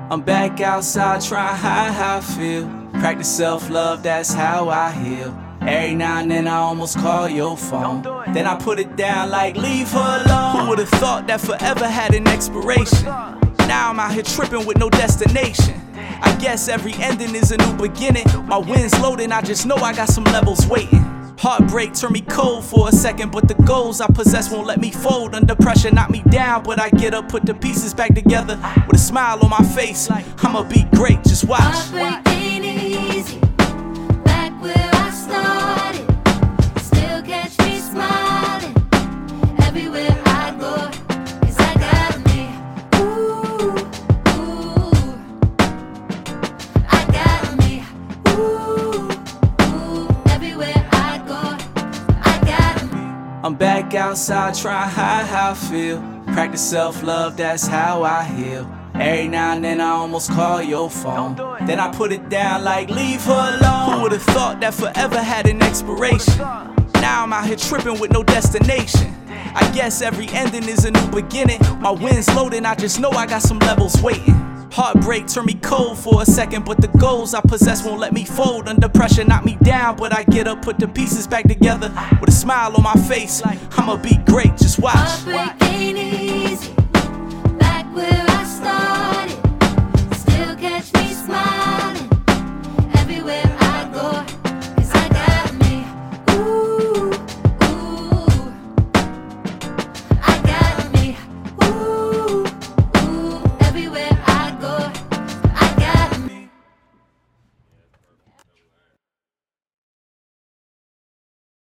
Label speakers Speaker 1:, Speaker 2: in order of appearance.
Speaker 1: I'm back outside trying to hide how I feel. Practice self-love, that's how I heal. Every now and then I almost call your phone. Then I put it down like leave her alone. Who would've thought that forever had an expiration? Now I'm out here tripping with no destination. I guess every ending is a new beginning. My wind's loading, I just know I got some levels waiting. Heartbreak turned me cold for a second, but the goals I possess won't let me fold. Under pressure knock me down, but I get up, put the pieces back together with a smile on my face. I'ma be great, just watch.
Speaker 2: Heartbreak ain't easy, back where I started. Still catch me smiling everywhere I go, 'cause I got me. Ooh, ooh, I got me. Ooh, ooh, everywhere I go, I got me.
Speaker 1: I'm back outside trying to hide how I feel. Practice self-love, that's how I heal. Every now and then I almost call your phone. Then I put it down like leave her alone. Who would've thought that forever had an expiration? Now I'm out here tripping with no destination. I guess every ending is a new beginning. My wind's loading, I just know I got some levels waiting. Heartbreak turned me cold for a second, but the goals I possess won't let me fold. Under pressure knock me down, but I get up, put the pieces back together with a smile on my face. I'ma be great, just watch.
Speaker 2: Heartbreak ain't easy,